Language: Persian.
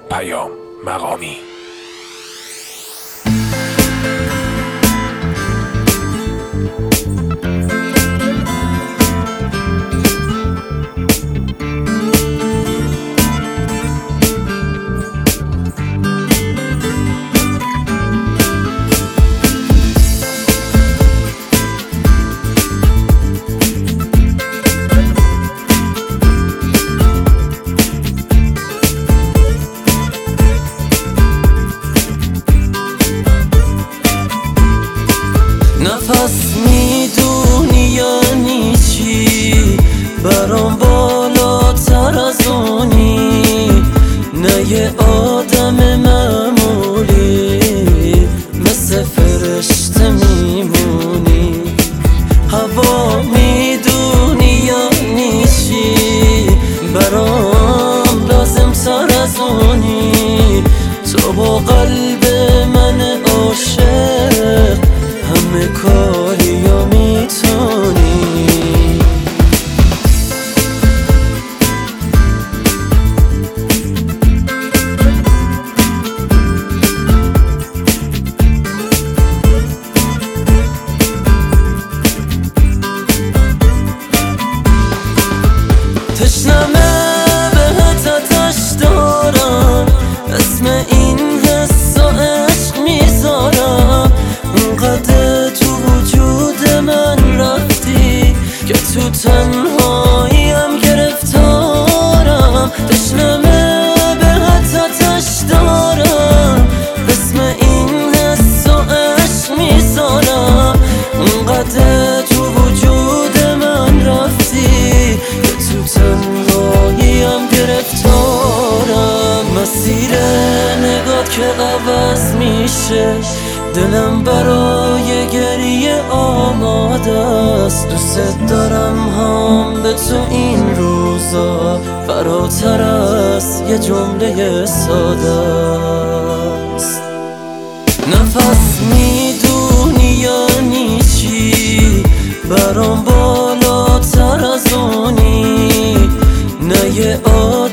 مقامی. نفس میدونی یعنی چی؟ برام بالاتر از اونی، نه یه آدم معمولی، مثل فرشته میمونی. هوا میدونی یعنی چی؟ برام لازم تر از اونی، تو با قلب من عاشق همه کاری یا میتونی. تشنمه بهت آتش دارم، اسم این حس و عشق میذارم. اونقدر تو وجود من رفتی که تو تنهاییم گرفتارم. تشنمه بهت آتش دارم، اسم این حس و عشق میذارم. اونقدر تو وجود من رفتی که تو تنهاییم گرفتارم. مسیر نگات که عوض میشه، دلم برای گریه آماده است. دوست دارم هم به تو این روزا، فراتر از یه جمله ساده است. نفس میدونی یعنی چی؟ برام بالاتر از اونی، نه یه